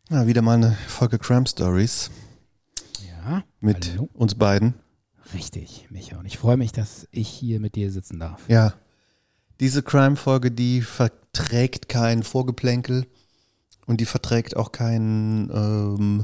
Ja, wieder mal eine Folge Crime Stories Ja, mit hallo. uns beiden. Richtig, Micha. Und ich freue mich, dass ich hier mit dir sitzen darf. Ja, diese Crime-Folge, die verträgt kein Vorgeplänkel und die verträgt auch keine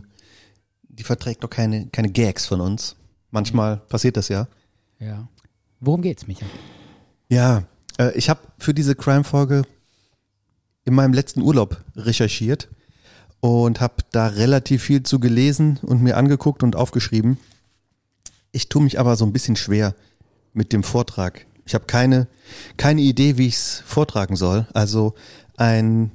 Gags von uns. Manchmal passiert das ja. Ja. Worum geht's, Micha? Ja, ich habe für diese Crime-Folge in meinem letzten Urlaub recherchiert und habe da relativ viel zu gelesen und mir angeguckt und aufgeschrieben. Ich tue mich aber so ein bisschen schwer mit dem Vortrag. Ich habe keine Idee, wie ich es vortragen soll. Also ein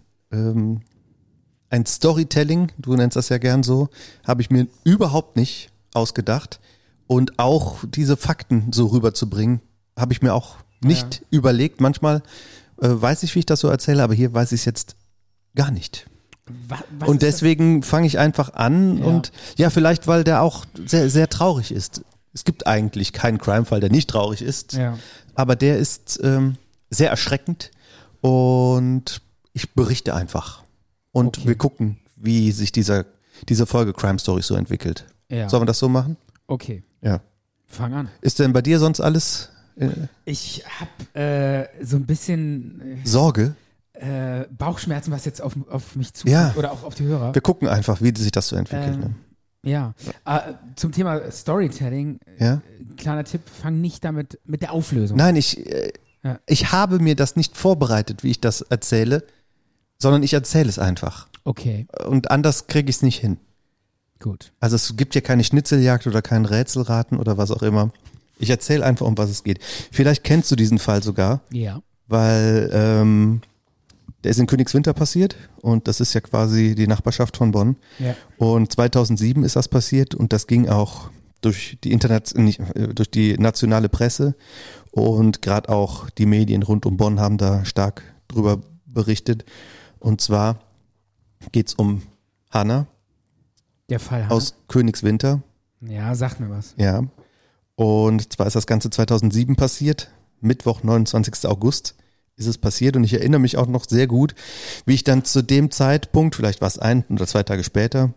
Storytelling, du nennst das ja gern so, habe ich mir überhaupt nicht ausgedacht. Und auch diese Fakten so rüberzubringen, habe ich mir auch nicht überlegt. Manchmal weiß ich, wie ich das so erzähle, aber hier weiß ich es jetzt gar nicht. Was Und ist deswegen fange ich einfach an und ja, vielleicht, weil der auch sehr, sehr traurig ist. Es gibt eigentlich keinen Crime-Fall, der nicht traurig ist, Ja. aber der ist sehr erschreckend und ich berichte einfach. Und Okay. wir gucken, wie sich diese Folge Crime Stories so entwickelt. Ja. Sollen wir das so machen? Okay, Ja. fang an. Ist denn bei dir sonst alles Ich habe so ein bisschen Sorge? Bauchschmerzen, was jetzt auf mich zukommt Ja. oder auch auf die Hörer. Wir gucken einfach, wie sich das so entwickelt. Ne? Ja. Zum Thema Storytelling, Ja? kleiner Tipp, fang nicht damit mit der Auflösung. Nein, Ja. ich habe mir das nicht vorbereitet, wie ich das erzähle, sondern ich erzähle es einfach. Okay, Und anders kriege ich es nicht hin. gut. Also es gibt ja keine Schnitzeljagd oder kein Rätselraten oder was auch immer. Ich erzähle einfach, um was es geht. Vielleicht kennst du diesen Fall sogar, Ja. weil der ist in Königswinter passiert und das ist ja quasi die Nachbarschaft von Bonn. Ja. Und 2007 ist das passiert und das ging auch durch die durch die nationale Presse und gerade auch die Medien rund um Bonn haben da stark drüber berichtet. Und zwar geht's um Hannah Der Fall aus Königswinter. Ja, sagt mir was. Ja. Und zwar ist das Ganze 2007 passiert, Mittwoch, 29. August ist es passiert und ich erinnere mich auch noch sehr gut, wie ich dann zu dem Zeitpunkt, vielleicht war es 1 oder 2 Tage später,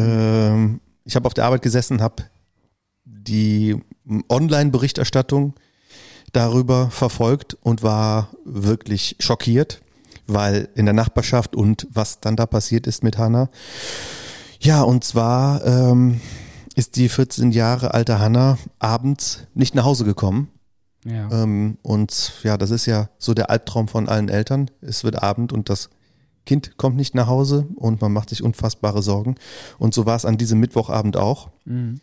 ich habe auf der Arbeit gesessen, habe die Online-Berichterstattung darüber verfolgt und war wirklich schockiert, weil in der Nachbarschaft und was dann da passiert ist mit Hannah. Ja, und zwar ist die 14 Jahre alte Hannah abends nicht nach Hause gekommen. Ja. Und ja, das ist ja so der Albtraum von allen Eltern. Es wird Abend und das Kind kommt nicht nach Hause und man macht sich unfassbare Sorgen. Und so war es an diesem Mittwochabend auch. Mhm.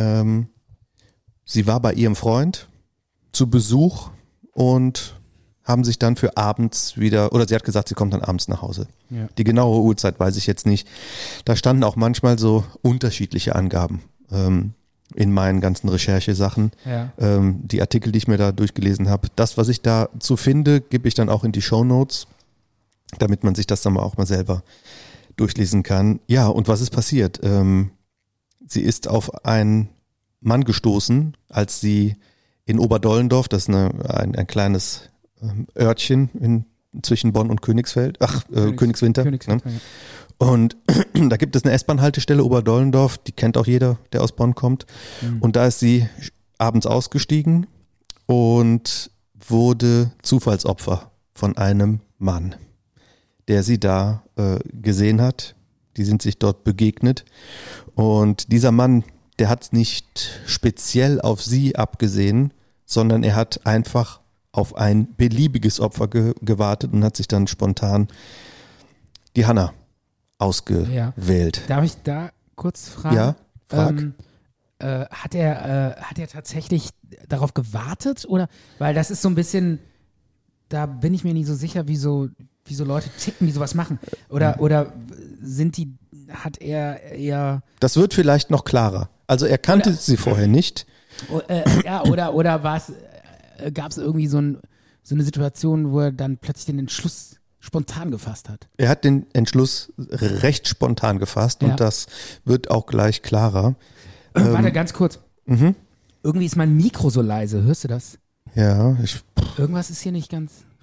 Sie war bei ihrem Freund zu Besuch und haben sich dann für abends wieder, oder sie hat gesagt, sie kommt dann abends nach Hause. Ja. Die genaue Uhrzeit weiß ich jetzt nicht. Da standen auch manchmal so unterschiedliche Angaben in meinen ganzen Recherchesachen. Ja. Die Artikel, die ich mir da durchgelesen habe. Das, was ich dazu finde, gebe ich dann auch in die Shownotes, damit man sich das dann auch mal selber durchlesen kann. Ja, und was ist passiert? Sie ist auf einen Mann gestoßen, als sie in Oberdollendorf, das ist ein kleines Örtchen zwischen Bonn und Königswinter. Königswinter, Ne? ja. Und da gibt es eine S-Bahn-Haltestelle Oberdollendorf, die kennt auch jeder, der aus Bonn kommt. Mhm. Und da ist sie abends ausgestiegen und wurde Zufallsopfer von einem Mann, der sie da gesehen hat. Die sind sich dort begegnet. Und dieser Mann, der hat nicht speziell auf sie abgesehen, sondern er hat einfach auf ein beliebiges Opfer gewartet und hat sich dann spontan die Hannah ausgewählt. Darf ich da kurz fragen? Ja, frag. Hat er tatsächlich darauf gewartet? Oder? Weil das ist so ein bisschen, da bin ich mir nicht so sicher, wie so Leute ticken, die sowas machen. Oder hat er eher. Das wird vielleicht noch klarer. Also er kannte sie vorher nicht. Oder gab es irgendwie so eine Situation, wo er dann plötzlich den Entschluss spontan gefasst hat? Er hat den Entschluss recht spontan gefasst Ja. und das wird auch gleich klarer. Warte, ganz kurz. Irgendwie ist mein Mikro so leise, hörst du das? Ja, Irgendwas ist hier nicht ganz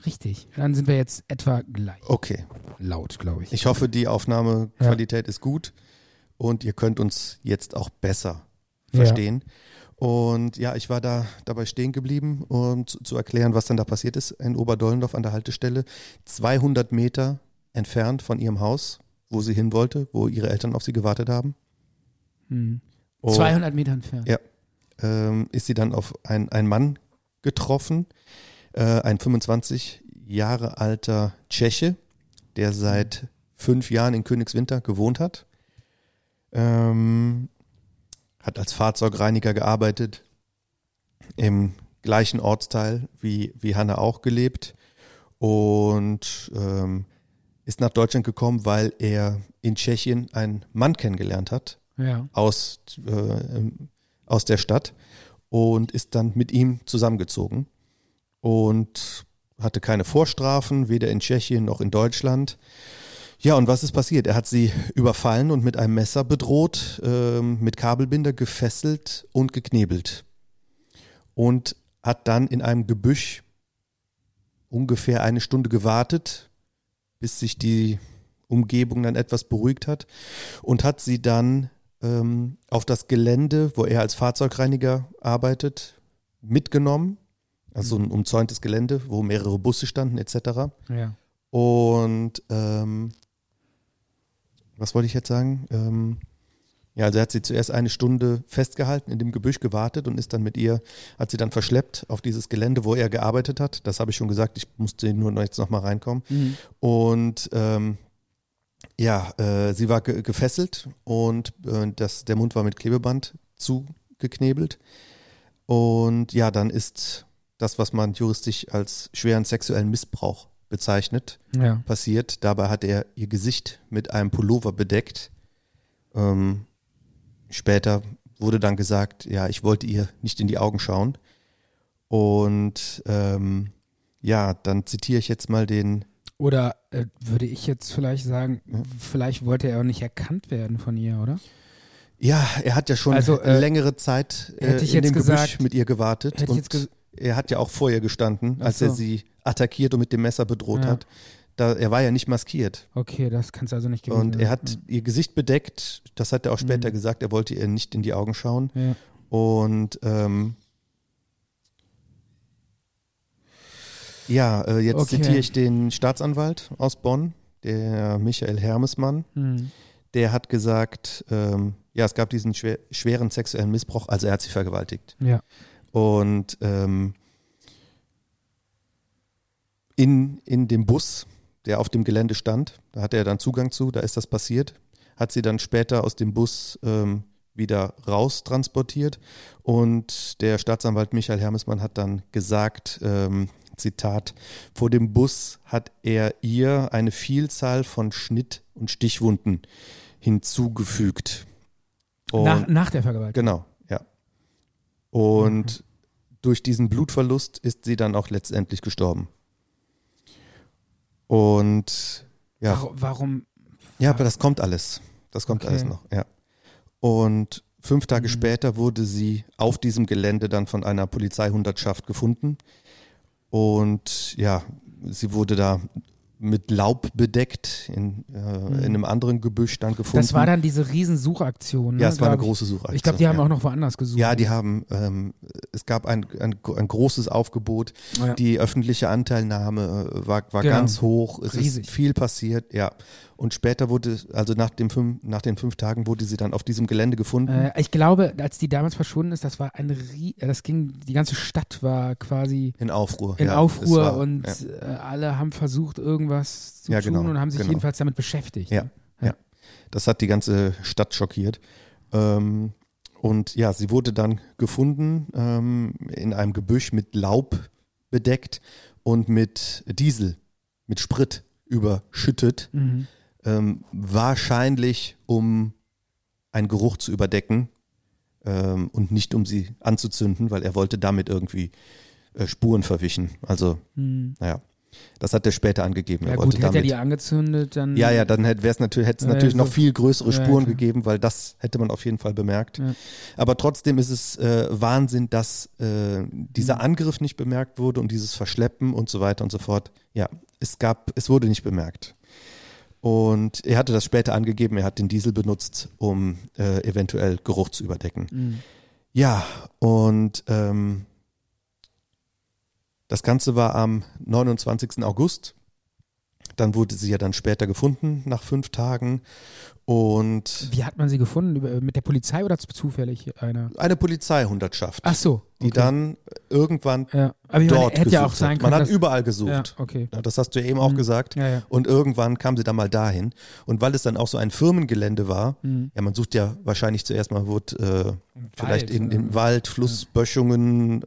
Richtig. Dann sind wir jetzt etwa gleich Okay. laut, glaube ich. Ich hoffe, die Aufnahmequalität ist gut und ihr könnt uns jetzt auch besser verstehen. Und ja, ich war dabei stehen geblieben, um zu erklären, was dann da passiert ist in Oberdollendorf an der Haltestelle. 200 Meter entfernt von ihrem Haus, wo sie hin wollte, wo ihre Eltern auf sie gewartet haben. Mhm. Und 200 Meter entfernt. Ja. Ist sie dann auf einen Mann getroffen, ein 25 Jahre alter Tscheche, der seit 5 Jahren in Königswinter gewohnt hat. Hat als Fahrzeugreiniger gearbeitet, im gleichen Ortsteil wie Hanna auch gelebt und ist nach Deutschland gekommen, weil er in Tschechien einen Mann kennengelernt hat aus der Stadt und ist dann mit ihm zusammengezogen und hatte keine Vorstrafen, weder in Tschechien noch in Deutschland. Ja, und was ist passiert? Er hat sie überfallen und mit einem Messer bedroht, mit Kabelbinder gefesselt und geknebelt. Und hat dann in einem Gebüsch ungefähr 1 Stunde gewartet, bis sich die Umgebung dann etwas beruhigt hat. Und hat sie dann auf das Gelände, wo er als Fahrzeugreiniger arbeitet, mitgenommen. Also ein umzäuntes Gelände, wo mehrere Busse standen etc. Ja. Und was wollte ich jetzt sagen? Ja, also er hat sie zuerst 1 Stunde festgehalten, in dem Gebüsch gewartet und ist dann mit ihr, hat sie dann verschleppt auf dieses Gelände, wo er gearbeitet hat. Das habe ich schon gesagt, ich musste nur jetzt noch mal reinkommen. Mhm. Und sie war gefesselt und der Mund war mit Klebeband zugeknebelt. Und ja, dann ist das, was man juristisch als schweren sexuellen Missbrauch bezeichnet, passiert. Dabei hat er ihr Gesicht mit einem Pullover bedeckt. Später wurde dann gesagt, ja, ich wollte ihr nicht in die Augen schauen. Und dann zitiere ich jetzt mal den. Oder würde ich jetzt vielleicht sagen, vielleicht wollte er auch nicht erkannt werden von ihr, oder? Ja, er hat ja schon längere Zeit in dem Gebüsch mit ihr gewartet. Und er hat ja auch vor ihr gestanden, als er sie attackiert und mit dem Messer bedroht hat. Er war ja nicht maskiert. Okay, das kann es also nicht gewesen sein. Und er hat ihr Gesicht bedeckt, das hat er auch später gesagt, er wollte ihr nicht in die Augen schauen. Ja. Und jetzt zitiere ich den Staatsanwalt aus Bonn, der Michael Hermesmann. Der hat gesagt, es gab diesen schweren sexuellen Missbrauch, also er hat sie vergewaltigt. Ja. Und in dem Bus, der auf dem Gelände stand, da hatte er dann Zugang zu, da ist das passiert, hat sie dann später aus dem Bus wieder raus transportiert und der Staatsanwalt Michael Hermesmann hat dann gesagt, Zitat, vor dem Bus hat er ihr eine Vielzahl von Schnitt- und Stichwunden hinzugefügt. Und nach der Vergewaltigung? Genau, ja. Und durch diesen Blutverlust ist sie dann auch letztendlich gestorben. Und ja. Warum? Ja, aber das kommt alles. Das kommt alles noch, ja. Und 5 Tage später wurde sie auf diesem Gelände dann von einer Polizeihundertschaft gefunden. Und ja, sie wurde da mit Laub bedeckt in einem anderen Gebüsch dann gefunden. Das war dann diese Riesensuchaktion. Ne? Ja, es war eine große Suchaktion. Ich glaube, die haben auch noch woanders gesucht. Ja, die haben, es gab ein großes Aufgebot. Ja. Die öffentliche Anteilnahme war ganz hoch. Es ist viel passiert, ja. Und später wurde, also nach den 5 Tagen wurde sie dann auf diesem Gelände gefunden. Ich glaube, als die damals verschwunden ist, die ganze Stadt war quasi in Aufruhr. Alle haben versucht, irgendwas zu tun und haben sich jedenfalls damit beschäftigt. Ja. Das hat die ganze Stadt schockiert. Und ja, sie wurde dann gefunden in einem Gebüsch mit Laub bedeckt und mit Diesel, mit Sprit überschüttet. Wahrscheinlich, um einen Geruch zu überdecken und nicht um sie anzuzünden, weil er wollte damit irgendwie Spuren verwischen. Also, naja. Das hat er später angegeben. Ja gut, hätte er die angezündet, dann... Ja, dann hätte es natürlich noch viel größere Spuren klar. gegeben, weil das hätte man auf jeden Fall bemerkt. Ja. Aber trotzdem ist es Wahnsinn, dass dieser Angriff nicht bemerkt wurde und dieses Verschleppen und so weiter und so fort. Ja, es wurde nicht bemerkt. Und er hatte das später angegeben, er hat den Diesel benutzt, um eventuell Geruch zu überdecken. Mhm. Ja, und das Ganze war am 29. August. Dann wurde sie ja dann später gefunden, nach 5 Tagen. Und Wie hat man sie gefunden? Mit der Polizei oder zufällig einer? eine Polizeihundertschaft, Ach so. die dann irgendwann Ja. Aber ich meine, dort hätte gesucht ja auch sein hat. können, Man hat dass- überall gesucht. Ja, okay. Ja, das hast du ja eben auch gesagt. Ja, ja. Und irgendwann kam sie dann mal dahin. Und weil es dann auch so ein Firmengelände war, Mhm. ja, man sucht ja wahrscheinlich zuerst mal, vielleicht Wald, in Wald, Flussböschungen,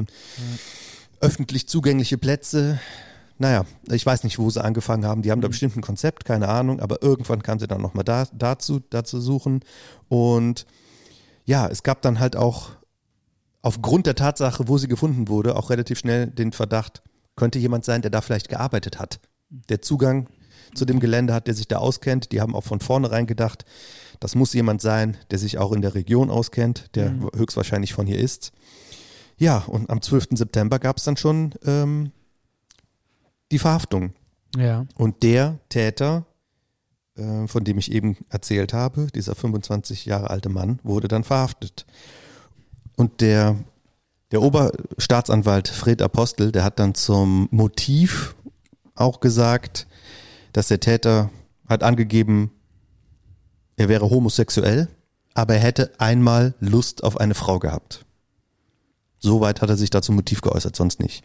öffentlich zugängliche Plätze. Naja, ich weiß nicht, wo sie angefangen haben. Die haben da bestimmt ein Konzept, keine Ahnung, aber irgendwann kam sie dann nochmal dazu suchen. Und ja, es gab dann halt auch aufgrund der Tatsache, wo sie gefunden wurde, auch relativ schnell den Verdacht, könnte jemand sein, der da vielleicht gearbeitet hat. Der Zugang zu dem Gelände hat, der sich da auskennt. Die haben auch von vornherein gedacht, das muss jemand sein, der sich auch in der Region auskennt, der höchstwahrscheinlich von hier ist. Ja, und am 12. September gab es dann schon die Verhaftung. Ja. Und der Täter, von dem ich eben erzählt habe, dieser 25 Jahre alte Mann, wurde dann verhaftet. Und der Oberstaatsanwalt Fred Apostel, der hat dann zum Motiv auch gesagt, dass der Täter hat angegeben, er wäre homosexuell, aber er hätte einmal Lust auf eine Frau gehabt. Soweit hat er sich da zum Motiv geäußert, sonst nicht.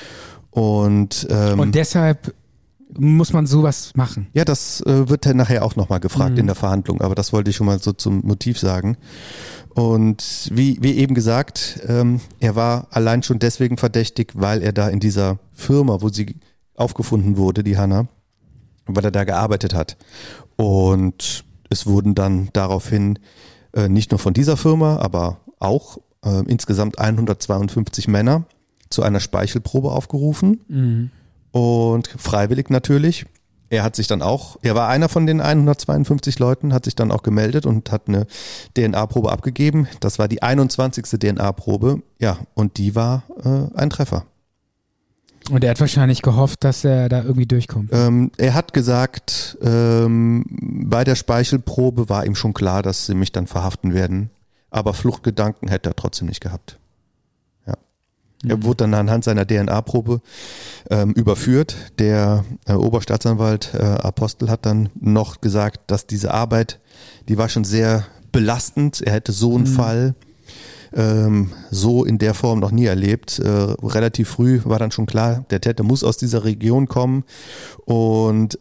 Und deshalb muss man sowas machen. ja, das wird dann nachher auch nochmal gefragt in der Verhandlung, aber das wollte ich schon mal so zum Motiv sagen. Und wie eben gesagt, er war allein schon deswegen verdächtig, weil er da in dieser Firma, wo sie aufgefunden wurde, die Hanna, weil er da gearbeitet hat. Und es wurden dann daraufhin nicht nur von dieser Firma, aber auch insgesamt 152 Männer zu einer Speichelprobe aufgerufen und freiwillig natürlich. Er war einer von den 152 Leuten, hat sich dann auch gemeldet und hat eine DNA-Probe abgegeben. Das war die 21. DNA-Probe, ja, und die war ein Treffer. Und er hat wahrscheinlich gehofft, dass er da irgendwie durchkommt. Er hat gesagt, bei der Speichelprobe war ihm schon klar, dass sie mich dann verhaften werden, aber Fluchtgedanken hätte er trotzdem nicht gehabt. Er wurde dann anhand seiner DNA-Probe überführt. Der Oberstaatsanwalt Apostel hat dann noch gesagt, dass diese Arbeit, die war schon sehr belastend. Er hätte so einen Fall so in der Form noch nie erlebt. Relativ früh war dann schon klar, der Täter muss aus dieser Region kommen. Und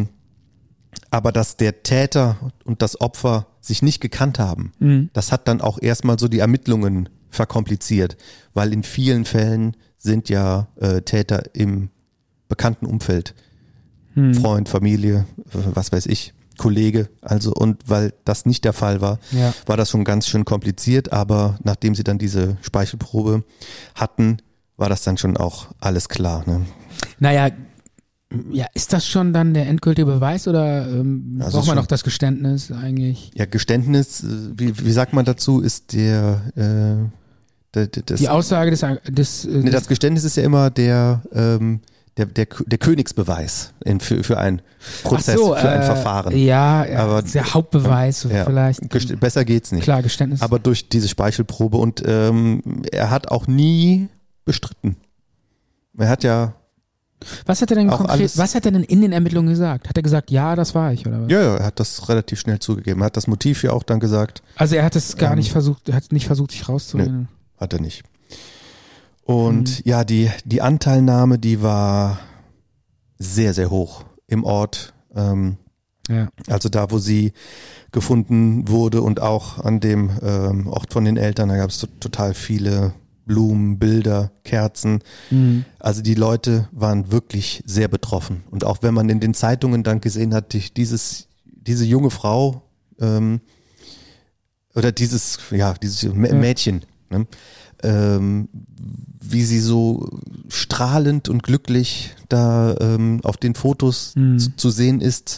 aber dass der Täter und das Opfer sich nicht gekannt haben, das hat dann auch erstmal so die Ermittlungen verkompliziert, weil in vielen Fällen sind ja Täter im bekannten Umfeld, Freund, Familie, was weiß ich, Kollege, also, und weil das nicht der Fall war, war das schon ganz schön kompliziert, aber nachdem sie dann diese Speichelprobe hatten, war das dann schon auch alles klar. Ne? Naja, ja, ist das schon dann der endgültige Beweis oder braucht man noch das Geständnis eigentlich? Ja, Geständnis, wie sagt man dazu, ist die Aussage des das Geständnis ist ja immer der Königsbeweis für einen Prozess, für ein Verfahren. Ja, aber der Hauptbeweis vielleicht. Besser geht's nicht. Klar, Geständnis. Aber durch diese Speichelprobe und er hat auch nie bestritten. Er hat ja was hat er denn auch konkret, was hat er denn in den Ermittlungen gesagt? Hat er gesagt, ja, das war ich, oder was? Ja, er hat das relativ schnell zugegeben. Er hat das Motiv ja auch dann gesagt. Also er hat es gar nicht versucht, er hat nicht versucht, sich rauszureden. Hat er nicht. Und ja, die Anteilnahme, die war sehr, sehr hoch im Ort. Also da, wo sie gefunden wurde und auch an dem Ort von den Eltern, da gab es total viele Blumen, Bilder, Kerzen. Also die Leute waren wirklich sehr betroffen. Und auch wenn man in den Zeitungen dann gesehen hat, diese junge Frau oder dieses Mädchen, ne, wie sie so strahlend und glücklich da auf den Fotos zu sehen ist.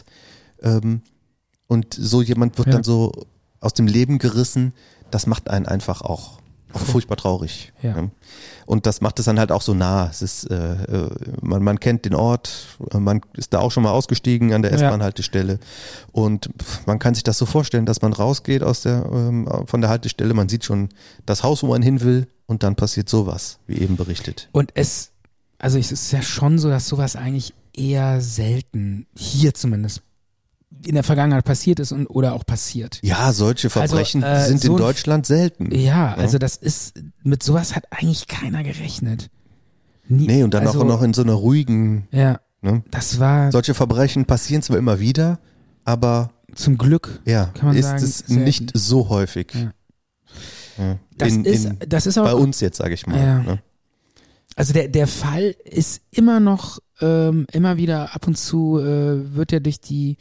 Und so jemand wird dann so aus dem Leben gerissen. Das macht einen einfach auch furchtbar traurig. Ja. Ne? Und das macht es dann halt auch so nah. Es ist, man kennt den Ort, man ist da auch schon mal ausgestiegen an der S-Bahn-Haltestelle und man kann sich das so vorstellen, dass man rausgeht von der Haltestelle, man sieht schon das Haus, wo man hin will und dann passiert sowas, wie eben berichtet. Und es ist ja schon so, dass sowas eigentlich eher selten, hier zumindest, in der Vergangenheit passiert ist oder auch passiert. Ja, solche Verbrechen sind in Deutschland selten. Ja, also mit sowas hat eigentlich keiner gerechnet. Nee, und dann auch noch in so einer ruhigen. Ja, ne? Das war. Solche Verbrechen passieren zwar immer wieder, aber. Zum Glück, ja, kann man ist sagen, es nicht so häufig. Ja. Ja. Das ist auch. Bei uns jetzt, sage ich mal. Ja. Ne? Also der Fall ist immer noch, immer wieder ab und zu wird ja durch die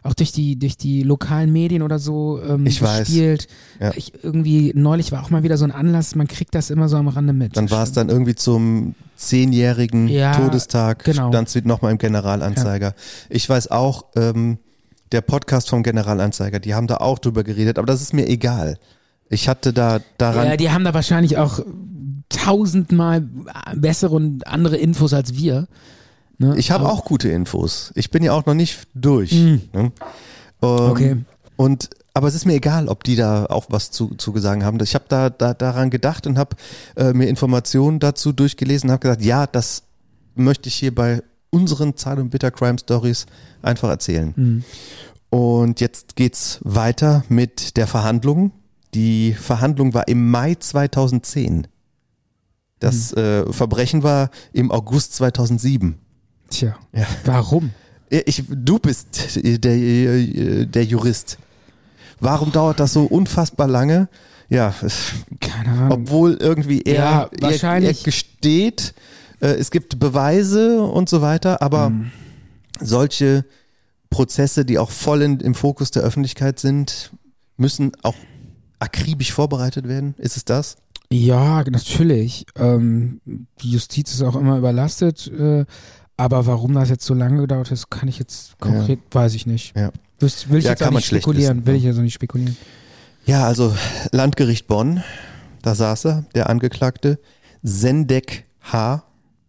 lokalen Medien oder so gespielt. Ja. Neulich war auch mal wieder so ein Anlass, man kriegt das immer so am Rande mit. Dann war es dann irgendwie zum 10-jährigen Todestag, stand es nochmal im Generalanzeiger. Ja. Ich weiß auch, der Podcast vom Generalanzeiger, die haben da auch drüber geredet, aber das ist mir egal. Ich hatte daran... Ja, die haben da wahrscheinlich auch 1000-mal bessere und andere Infos als wir. Ne? Ich habe auch gute Infos. Ich bin ja auch noch nicht durch. Ne? Okay. Aber es ist mir egal, ob die da auch was zu sagen haben. Ich habe daran gedacht und habe mir Informationen dazu durchgelesen und habe gesagt, ja, das möchte ich hier bei unseren Zart und Bitter Crime Stories einfach erzählen. Und jetzt geht's weiter mit der Verhandlung. Die Verhandlung war im Mai 2010. Das Verbrechen war im August 2007. Tja, warum? Du bist der Jurist. Warum dauert das so unfassbar lange? Ja, keine Ahnung. Obwohl irgendwie er gesteht, es gibt Beweise und so weiter, aber solche Prozesse, die auch voll im Fokus der Öffentlichkeit sind, müssen auch akribisch vorbereitet werden. Ist es das? Ja, natürlich. Die Justiz ist auch immer überlastet, aber warum das jetzt so lange gedauert ist, kann ich jetzt konkret, weiß ich nicht. Ja. Will ich jetzt auch nicht spekulieren. Will ich also nicht spekulieren. Ja, also Landgericht Bonn, da saß er, der Angeklagte, Sendek H.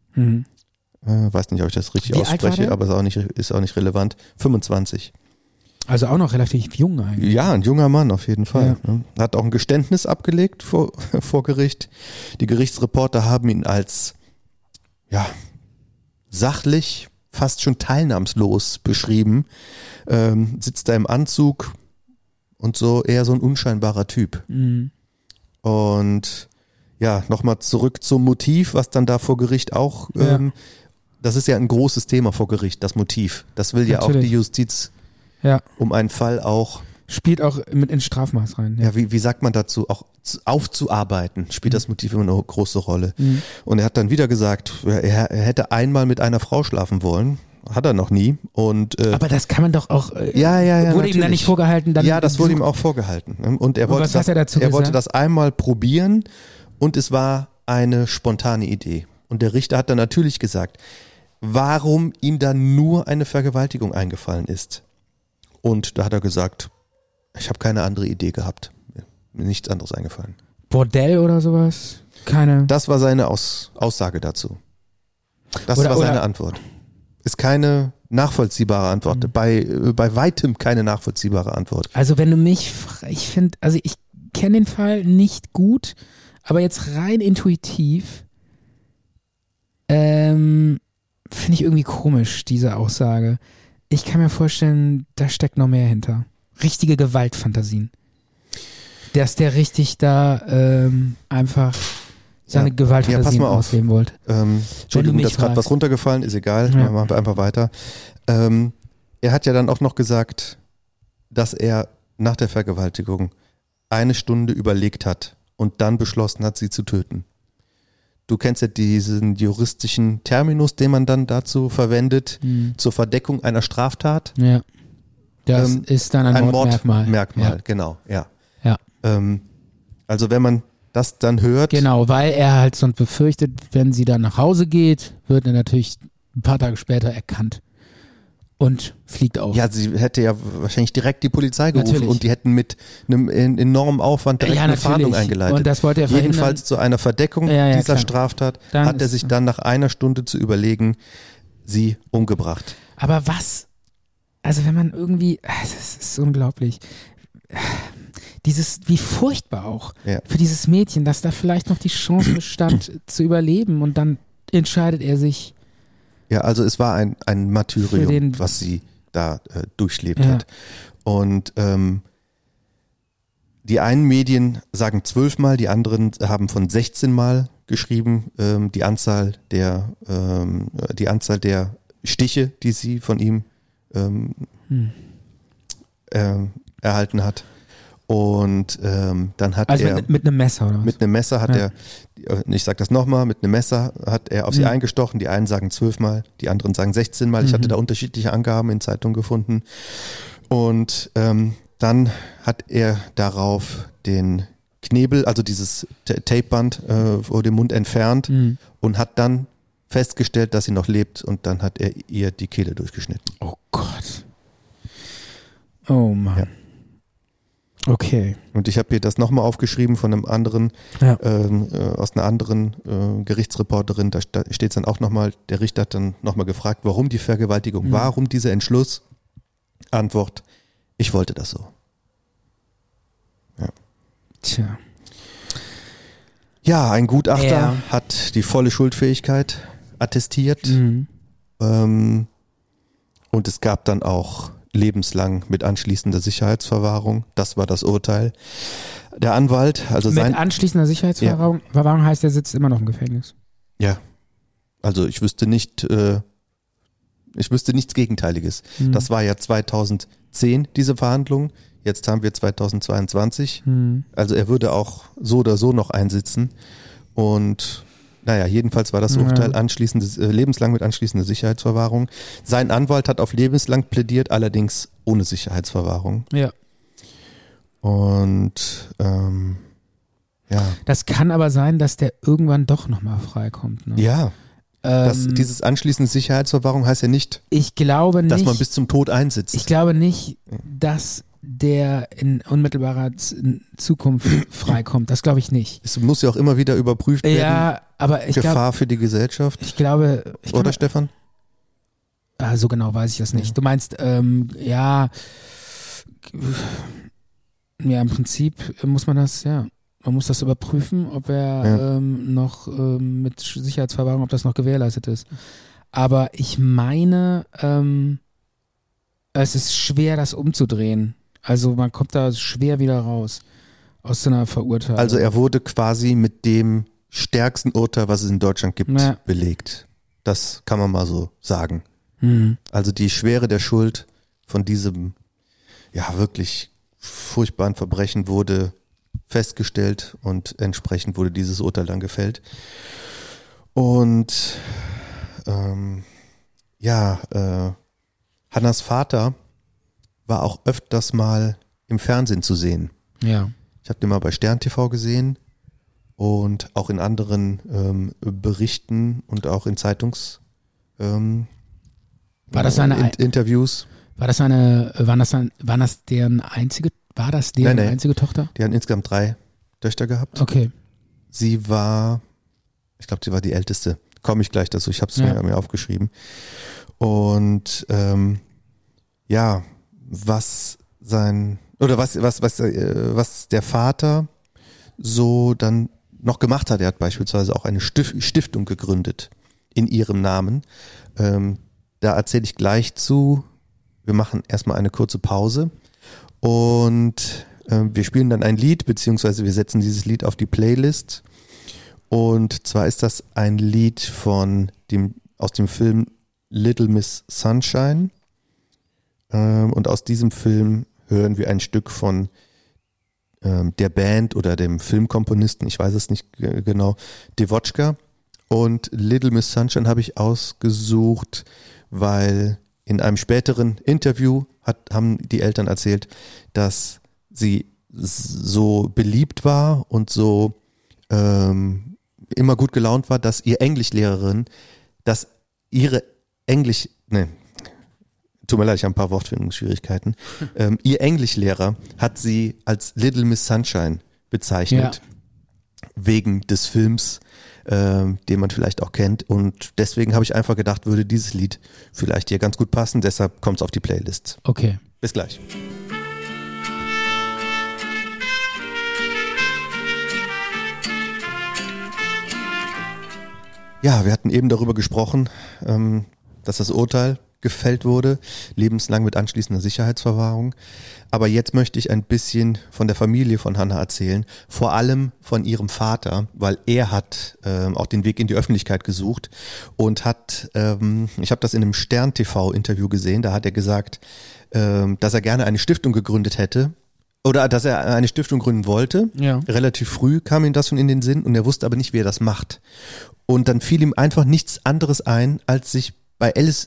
Weiß nicht, ob ich das richtig ausspreche, aber ist auch nicht relevant. 25. Also auch noch relativ jung eigentlich. Ja, ein junger Mann auf jeden Fall. Ja. Hat auch ein Geständnis abgelegt vor Gericht. Die Gerichtsreporter haben ihn als sachlich, fast schon teilnahmslos beschrieben. Sitzt da im Anzug und so eher so ein unscheinbarer Typ. Und ja, nochmal zurück zum Motiv, was dann da vor Gericht auch, das ist ja ein großes Thema vor Gericht, das Motiv. Das will ja auch die Justiz um einen Fall auch. Spielt auch mit ins Strafmaß rein. Ja, wie sagt man dazu? Auch aufzuarbeiten spielt das Motiv immer eine große Rolle. Und er hat dann wieder gesagt, er hätte einmal mit einer Frau schlafen wollen. Hat er noch nie. Aber das kann man doch auch. Wurde natürlich. ihm da nicht vorgehalten? Dann das wurde ihm auch vorgehalten. Und er wollte wollte das einmal probieren und es war eine spontane Idee. Und der Richter hat dann natürlich gesagt, warum ihm dann nur eine Vergewaltigung eingefallen ist. Und da hat er gesagt, ich habe keine andere Idee gehabt. Mir nichts anderes eingefallen. Bordell oder sowas? Keine. Das war seine Aussage dazu. Das war seine Antwort. Ist keine nachvollziehbare Antwort. Bei weitem keine nachvollziehbare Antwort. Also wenn du mich, ich kenne den Fall nicht gut, aber jetzt rein intuitiv finde ich irgendwie komisch, diese Aussage. Ich kann mir vorstellen, da steckt noch mehr hinter. Richtige Gewaltfantasien. Dass der richtig da einfach seine Gewaltfantasien ausleben wollte. Entschuldigung, dass gerade was runtergefallen ist, egal. Machen wir einfach weiter. Er hat ja dann auch noch gesagt, dass er nach der Vergewaltigung 1 Stunde überlegt hat und dann beschlossen hat, sie zu töten. Du kennst ja diesen juristischen Terminus, den man dann dazu verwendet, zur Verdeckung einer Straftat. Ja. Das ist dann ein Mordmerkmal. Mordmerkmal, genau, ja. Ja. Also wenn man das dann hört. Genau, weil er halt sonst befürchtet, wenn sie dann nach Hause geht, wird er natürlich ein paar Tage später erkannt und fliegt auf. Ja, sie hätte ja wahrscheinlich direkt die Polizei gerufen Natürlich. und die hätten mit einem enormen Aufwand direkt eine Fahndung eingeleitet. Und das wollte er verhindern. Jedenfalls zu einer Verdeckung dieser klar. Straftat Dann hat er sich dann nach einer Stunde zu überlegen, sie umgebracht. Aber was, also wenn man irgendwie, das ist unglaublich, wie furchtbar auch für dieses Mädchen, dass da vielleicht noch die Chance bestand zu überleben und dann entscheidet er sich. Ja, also es war ein Martyrium, was sie da durchlebt hat. Und die einen Medien sagen 12 Mal, die anderen haben von 16 Mal geschrieben, die Anzahl der Stiche, die sie von ihm erhalten hat. Und dann hat er mit einem Messer oder was? Mit einem Messer hat er, ich sag das nochmal, mit einem Messer hat er auf sie eingestochen. Die einen sagen 12 Mal, die anderen sagen 16 Mal. Ich hatte da unterschiedliche Angaben in Zeitungen gefunden. Und dann hat er darauf den Knebel, also dieses Tapeband vor dem Mund entfernt und hat dann festgestellt, dass sie noch lebt, und dann hat er ihr die Kehle durchgeschnitten. Oh Gott. Oh Mann. Ja. Okay. Und ich habe hier das nochmal aufgeschrieben von einem anderen, aus einer anderen Gerichtsreporterin, da steht es dann auch nochmal, der Richter hat dann nochmal gefragt, warum die Vergewaltigung, warum dieser Entschluss? Antwort, ich wollte das so. Ja. Tja. Ja, ein Gutachter hat die volle Schuldfähigkeit attestiert. Und es gab dann auch lebenslang mit anschließender Sicherheitsverwahrung. Das war das Urteil. Der Anwalt, also mit anschließender Sicherheitsverwahrung heißt, er sitzt immer noch im Gefängnis. Ja, also ich wüsste nichts Gegenteiliges. Das war ja 2010, diese Verhandlung. Jetzt haben wir 2022. Also er würde auch so oder so noch einsitzen. Und naja, jedenfalls war das Urteil lebenslang mit anschließender Sicherheitsverwahrung. Sein Anwalt hat auf lebenslang plädiert, allerdings ohne Sicherheitsverwahrung. Ja. Und das kann aber sein, dass der irgendwann doch nochmal freikommt. Ne? Ja. Dieses anschließende Sicherheitsverwahrung heißt ja nicht, ich glaube nicht, dass man bis zum Tod einsitzt. Ich glaube nicht, dass der in unmittelbarer Zukunft freikommt. Das glaube ich nicht. Es muss ja auch immer wieder überprüft werden. Ja, aber ich Gefahr für die Gesellschaft. Ich glaube. Oder Stefan? So genau weiß ich das nicht. Du meinst, im Prinzip muss man das, man muss das überprüfen, ob er noch mit Sicherheitsverwahrung, ob das noch gewährleistet ist. Aber ich meine, es ist schwer, das umzudrehen. Also man kommt da schwer wieder raus aus so einer Verurteilung. Also er wurde quasi mit dem stärksten Urteil, was es in Deutschland gibt, belegt. Das kann man mal so sagen. Also die Schwere der Schuld von diesem wirklich furchtbaren Verbrechen wurde festgestellt und entsprechend wurde dieses Urteil dann gefällt. Und Hannas Vater war auch öfters mal im Fernsehen zu sehen. Ja. Ich habe den mal bei Stern TV gesehen und auch in anderen Berichten und auch in Interviews. War das deren einzige Tochter? Die hatten insgesamt 3 Töchter gehabt. Okay. Ich glaube, sie war die älteste. Komme ich gleich dazu, ich habe es mir aufgeschrieben. Und was der Vater so dann noch gemacht hat, er hat beispielsweise auch eine Stiftung gegründet in ihrem Namen. Da erzähle ich gleich zu. Wir machen erstmal eine kurze Pause und wir spielen dann ein Lied, beziehungsweise wir setzen dieses Lied auf die Playlist. Und zwar ist das ein Lied aus dem Film Little Miss Sunshine. Und aus diesem Film hören wir ein Stück von der Band oder dem Filmkomponisten, ich weiß es nicht genau, Devotchka. Und Little Miss Sunshine habe ich ausgesucht, weil in einem späteren Interview haben die Eltern erzählt, dass sie so beliebt war und so immer gut gelaunt war, dass ihre tut mir leid, ich habe ein paar Wortfindungsschwierigkeiten. Ihr Englischlehrer hat sie als Little Miss Sunshine bezeichnet, wegen des Films, den man vielleicht auch kennt. Und deswegen habe ich einfach gedacht, würde dieses Lied vielleicht hier ganz gut passen. Deshalb kommt es auf die Playlist. Okay. Bis gleich. Ja, wir hatten eben darüber gesprochen, dass das Urteil gefällt wurde, lebenslang mit anschließender Sicherheitsverwahrung. Aber jetzt möchte ich ein bisschen von der Familie von Hannah erzählen, vor allem von ihrem Vater, weil er hat auch den Weg in die Öffentlichkeit gesucht und hat, ich habe das in einem Stern-TV-Interview gesehen, da hat er gesagt, dass er gerne eine Stiftung gegründet hätte, oder dass er eine Stiftung gründen wollte. Ja. Relativ früh kam ihm das schon in den Sinn und er wusste aber nicht, wie er das macht. Und dann fiel ihm einfach nichts anderes ein, als sich bei Alice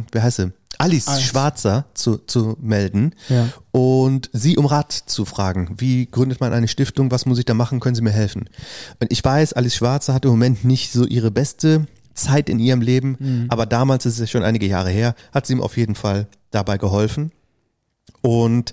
Schwarzer zu melden und sie um Rat zu fragen. Wie gründet man eine Stiftung? Was muss ich da machen? Können Sie mir helfen? Und ich weiß, Alice Schwarzer hat im Moment nicht so ihre beste Zeit in ihrem Leben, aber damals, ist es schon einige Jahre her, hat sie ihm auf jeden Fall dabei geholfen. Und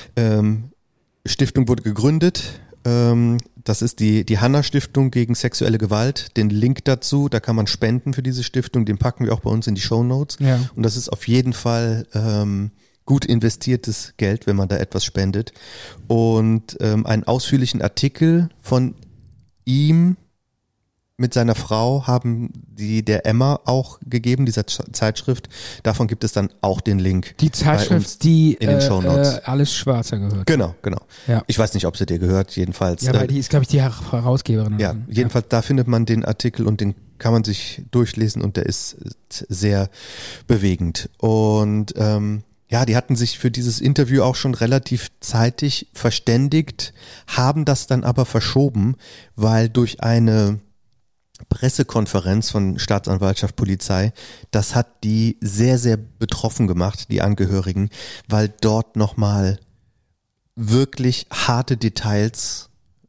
Stiftung wurde gegründet. Das ist die Hannah-Stiftung gegen sexuelle Gewalt. Den Link dazu, da kann man spenden für diese Stiftung, den packen wir auch bei uns in die Shownotes. Ja. Und das ist auf jeden Fall gut investiertes Geld, wenn man da etwas spendet. Und einen ausführlichen Artikel von ihm mit seiner Frau haben die der Emma auch gegeben, dieser Zeitschrift. Davon gibt es dann auch den Link. Die Zeitschrift, die in den Shownotes. Alice Schwarzer gehört. Genau. Ja. Ich weiß nicht, ob sie dir gehört, jedenfalls. Ja, aber die ist, glaube ich, die Herausgeberin. Ja, jedenfalls da findet man den Artikel und den kann man sich durchlesen und der ist sehr bewegend. Und die hatten sich für dieses Interview auch schon relativ zeitig verständigt, haben das dann aber verschoben, weil durch eine Pressekonferenz von Staatsanwaltschaft, Polizei, das hat die sehr, sehr betroffen gemacht, die Angehörigen, weil dort nochmal wirklich harte Details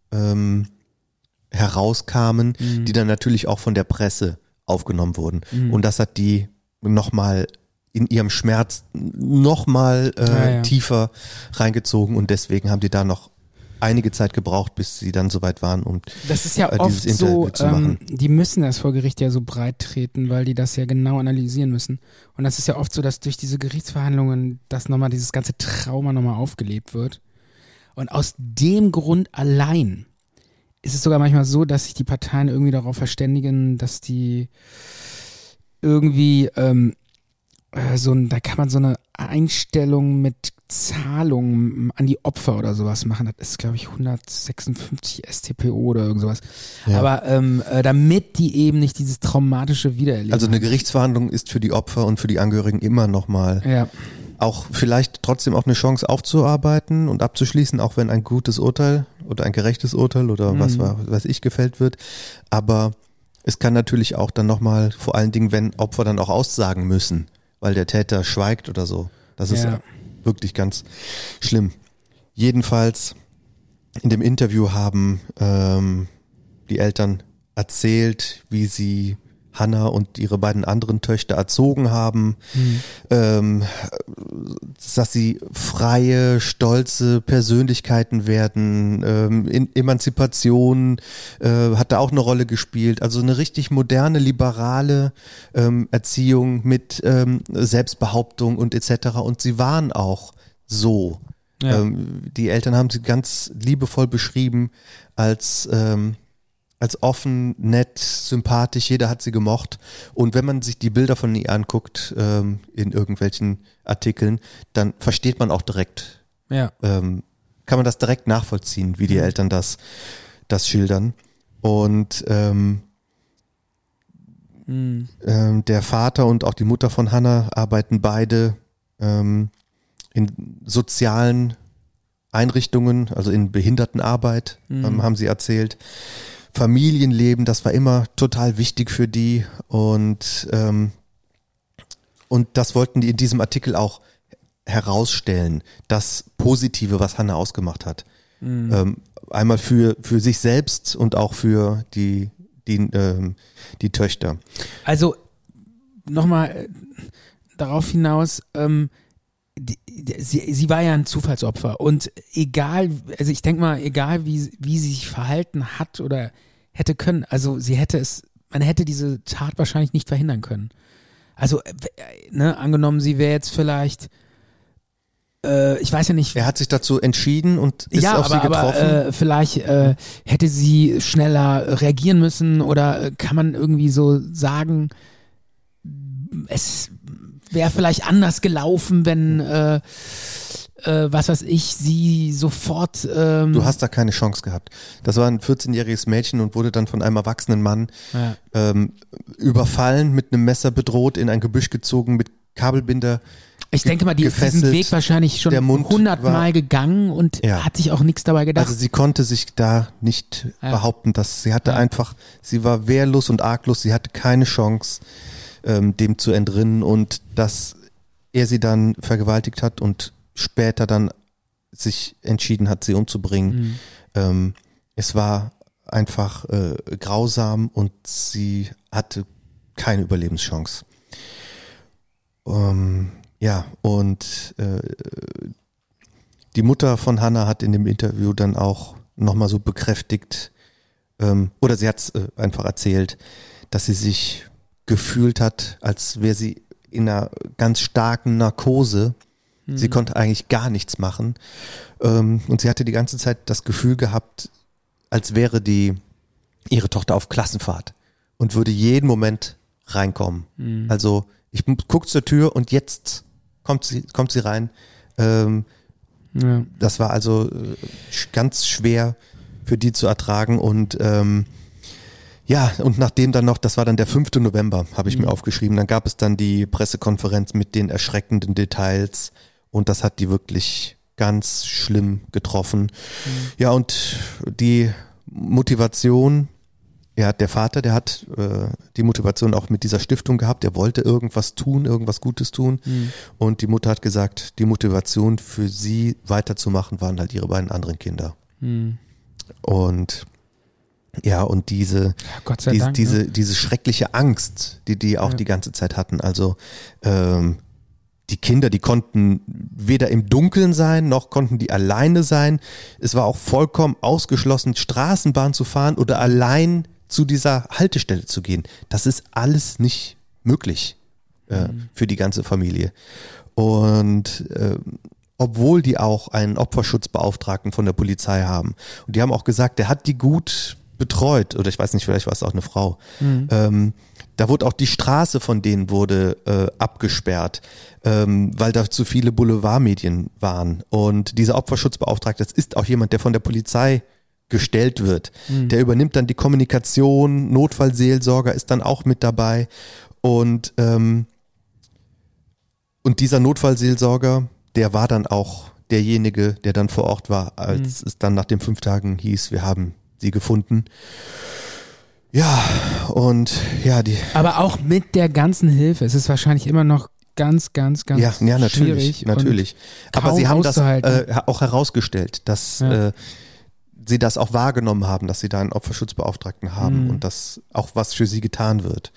herauskamen, die dann natürlich auch von der Presse aufgenommen wurden. Und das hat die nochmal in ihrem Schmerz nochmal tiefer reingezogen und deswegen haben die da noch einige Zeit gebraucht, bis sie dann soweit waren, um das ist ja oft so, die müssen das vor Gericht ja so breit treten, weil die das ja genau analysieren müssen. Und das ist ja oft so, dass durch diese Gerichtsverhandlungen das nochmal, dieses ganze Trauma nochmal aufgelebt wird. Und aus dem Grund allein ist es sogar manchmal so, dass sich die Parteien irgendwie darauf verständigen, dass die irgendwie da kann man so eine Einstellung mit Zahlungen an die Opfer oder sowas machen. Das ist, glaube ich, 156 StPO oder irgend sowas. Ja. Aber damit die eben nicht dieses traumatische Wiedererleben. Also eine Gerichtsverhandlung ist für die Opfer und für die Angehörigen immer nochmal auch vielleicht trotzdem auch eine Chance aufzuarbeiten und abzuschließen, auch wenn ein gutes Urteil oder ein gerechtes Urteil oder was weiß ich gefällt wird. Aber es kann natürlich auch dann nochmal, vor allen Dingen, wenn Opfer dann auch aussagen müssen, weil der Täter schweigt oder so. Das ist wirklich ganz schlimm. Jedenfalls in dem Interview haben die Eltern erzählt, wie sie Hannah und ihre beiden anderen Töchter erzogen haben, dass sie freie, stolze Persönlichkeiten werden, Emanzipation hat da auch eine Rolle gespielt, also eine richtig moderne, liberale Erziehung mit Selbstbehauptung und etc. Und sie waren auch so. Ja. Die Eltern haben sie ganz liebevoll beschrieben als offen, nett, sympathisch, jeder hat sie gemocht. Und wenn man sich die Bilder von ihr anguckt in irgendwelchen Artikeln, dann versteht man auch direkt, kann man das direkt nachvollziehen, wie die Eltern das schildern. Und der Vater und auch die Mutter von Hannah arbeiten beide in sozialen Einrichtungen, also in Behindertenarbeit, haben sie erzählt. Familienleben, das war immer total wichtig für die und das wollten die in diesem Artikel auch herausstellen, das Positive, was Hannah ausgemacht hat. einmal für sich selbst und auch für die Töchter. Also nochmal darauf hinaus, sie war ja ein Zufallsopfer und egal, also ich denke mal, egal wie sie sich verhalten hat oder hätte können, also man hätte diese Tat wahrscheinlich nicht verhindern können. Also, angenommen, sie wäre jetzt vielleicht, ich weiß ja nicht. Er hat sich dazu entschieden und ist auf sie getroffen. Aber vielleicht hätte sie schneller reagieren müssen oder kann man irgendwie so sagen, es wäre vielleicht anders gelaufen, wenn, was weiß ich, sie sofort. Du hast da keine Chance gehabt. Das war ein 14-jähriges Mädchen und wurde dann von einem erwachsenen Mann überfallen, mit einem Messer bedroht, in ein Gebüsch gezogen, mit Kabelbinder. Ich denke mal, diesen Weg wahrscheinlich schon 100-mal gegangen und hat sich auch nichts dabei gedacht. Also sie konnte sich da nicht behaupten, dass sie hatte einfach, sie war wehrlos und arglos, sie hatte keine Chance, dem zu entrinnen und dass er sie dann vergewaltigt hat und später dann sich entschieden hat, sie umzubringen. Es war einfach grausam und sie hatte keine Überlebenschance. Und die Mutter von Hannah hat in dem Interview dann auch nochmal so bekräftigt, oder sie hat es einfach erzählt, dass sie sich gefühlt hat, als wäre sie in einer ganz starken Narkose. Sie konnte eigentlich gar nichts machen. Und sie hatte die ganze Zeit das Gefühl gehabt, als wäre ihre Tochter auf Klassenfahrt und würde jeden Moment reinkommen. Also ich gucke zur Tür und jetzt kommt sie rein. Das war also ganz schwer für die zu ertragen und und nachdem dann noch, das war dann der 5. November, habe ich mir aufgeschrieben, dann gab es dann die Pressekonferenz mit den erschreckenden Details und das hat die wirklich ganz schlimm getroffen. Ja, und die Motivation, der Vater, der hat die Motivation auch mit dieser Stiftung gehabt, der wollte irgendwas tun, irgendwas Gutes tun und die Mutter hat gesagt, die Motivation für sie weiterzumachen waren halt ihre beiden anderen Kinder. Und und diese schreckliche Angst, die auch die ganze Zeit hatten. Also die Kinder, die konnten weder im Dunkeln sein, noch konnten die alleine sein. Es war auch vollkommen ausgeschlossen, Straßenbahn zu fahren oder allein zu dieser Haltestelle zu gehen. Das ist alles nicht möglich für die ganze Familie. Und obwohl die auch einen Opferschutzbeauftragten von der Polizei haben. Und die haben auch gesagt, der hat die gut betreut, oder ich weiß nicht, vielleicht war es auch eine Frau. Da wurde auch die Straße von denen wurde abgesperrt, weil da zu viele Boulevardmedien waren. Und dieser Opferschutzbeauftragte, das ist auch jemand, der von der Polizei gestellt wird. Der übernimmt dann die Kommunikation, Notfallseelsorger ist dann auch mit dabei. Und dieser Notfallseelsorger, der war dann auch derjenige, der dann vor Ort war, als es dann nach den 5 Tagen hieß, wir haben sie gefunden. Ja, und aber auch mit der ganzen Hilfe, es ist wahrscheinlich immer noch ganz, ganz, ganz natürlich. Aber sie haben das auch herausgestellt, dass sie das auch wahrgenommen haben, dass sie da einen Opferschutzbeauftragten haben und dass auch was für sie getan wird.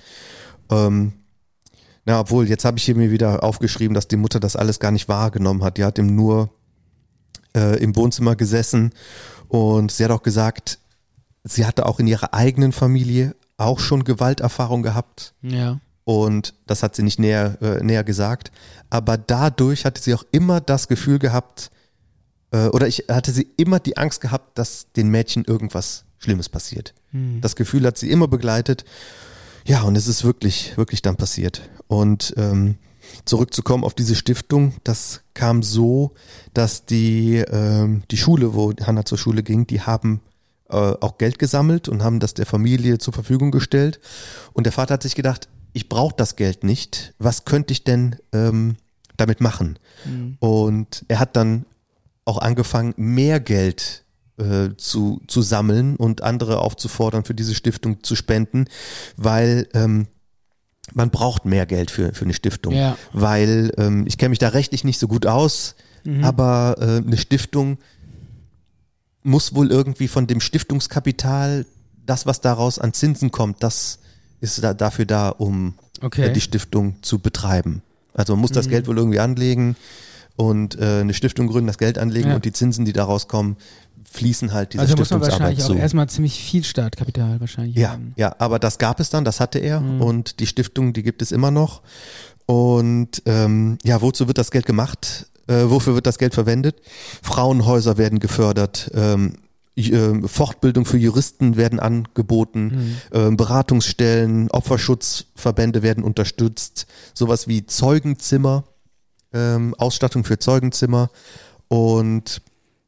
Obwohl, jetzt habe ich hier mir wieder aufgeschrieben, dass die Mutter das alles gar nicht wahrgenommen hat. Die hat ihm nur im Wohnzimmer gesessen und sie hat auch gesagt, sie hatte auch in ihrer eigenen Familie auch schon Gewalterfahrung gehabt. Ja. Und das hat sie nicht näher gesagt. Aber dadurch hatte sie auch immer das Gefühl gehabt, hatte sie immer die Angst gehabt, dass den Mädchen irgendwas Schlimmes passiert. Das Gefühl hat sie immer begleitet. Ja, und es ist wirklich, wirklich dann passiert. Und zurückzukommen auf diese Stiftung, das kam so, dass die Schule, wo Hannah zur Schule ging, die haben auch Geld gesammelt und haben das der Familie zur Verfügung gestellt. Und der Vater hat sich gedacht, ich brauche das Geld nicht. Was könnte ich denn damit machen? Und er hat dann auch angefangen, mehr Geld zu sammeln und andere aufzufordern, für diese Stiftung zu spenden, weil man braucht mehr Geld für eine Stiftung. Ja. Weil ich kenne mich da rechtlich nicht so gut aus, aber eine Stiftung muss wohl irgendwie von dem Stiftungskapital, das, was daraus an Zinsen kommt, das ist dafür da, um die Stiftung zu betreiben. Also man muss das Geld wohl irgendwie anlegen und eine Stiftung gründen, das Geld anlegen und die Zinsen, die daraus kommen, fließen halt dieser Stiftungsarbeit zu. Also muss man wahrscheinlich auch erstmal ziemlich viel Startkapital wahrscheinlich haben. Ja, aber das gab es dann, das hatte er und die Stiftung, die gibt es immer noch. Und wozu wird das Geld gemacht? Wofür wird das Geld verwendet? Frauenhäuser werden gefördert, Fortbildung für Juristen werden angeboten, Beratungsstellen, Opferschutzverbände werden unterstützt, sowas wie Zeugenzimmer, Ausstattung für Zeugenzimmer und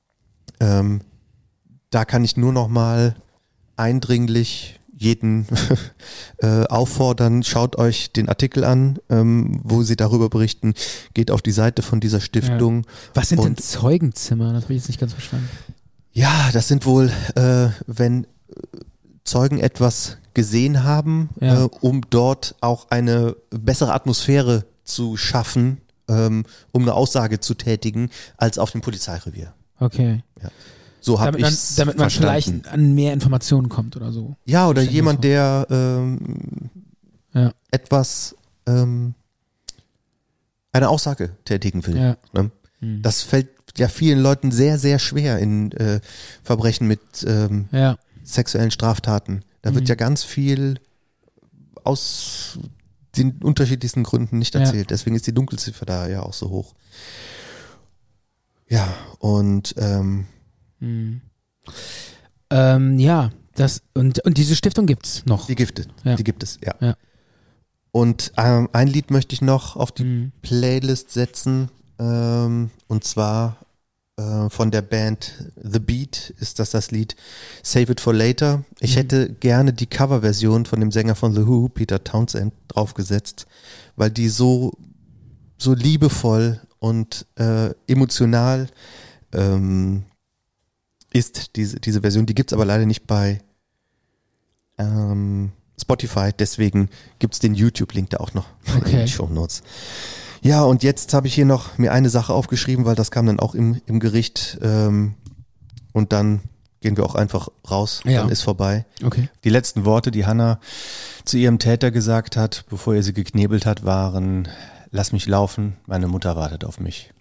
da kann ich nur noch mal eindringlich jeden auffordern, schaut euch den Artikel an, wo sie darüber berichten, geht auf die Seite von dieser Stiftung. Ja. Was sind denn Zeugenzimmer? Das habe ich jetzt nicht ganz verstanden. Ja, das sind wohl, wenn Zeugen etwas gesehen haben, um dort auch eine bessere Atmosphäre zu schaffen, um eine Aussage zu tätigen, als auf dem Polizeirevier. Okay. Ja. So habe ich damit man vielleicht an mehr Informationen kommt oder so. Ja, oder jemand, der etwas eine Aussage tätigen will. Ja. Ne? Das fällt ja vielen Leuten sehr, sehr schwer in Verbrechen mit sexuellen Straftaten. Da wird ja ganz viel aus den unterschiedlichsten Gründen nicht erzählt. Deswegen ist die Dunkelziffer da ja auch so hoch. Ja, und und diese Stiftung gibt's noch. Die gibt es, ja. Und ein Lied möchte ich noch auf die Playlist setzen, und zwar von der Band The Beat ist das Lied Save It for Later. Ich hätte gerne die Coverversion von dem Sänger von The Who, Peter Townsend, draufgesetzt, weil die so liebevoll und emotional ist, diese Version. Die gibt's aber leider nicht bei Spotify, deswegen gibt's den YouTube-Link da auch noch in den Shownotes. Ja, und jetzt habe ich hier noch mir eine Sache aufgeschrieben, weil das kam dann auch im Gericht und dann gehen wir auch einfach raus, dann ist vorbei. Okay. Die letzten Worte, die Hannah zu ihrem Täter gesagt hat, bevor er sie geknebelt hat, waren: Lass mich laufen, meine Mutter wartet auf mich.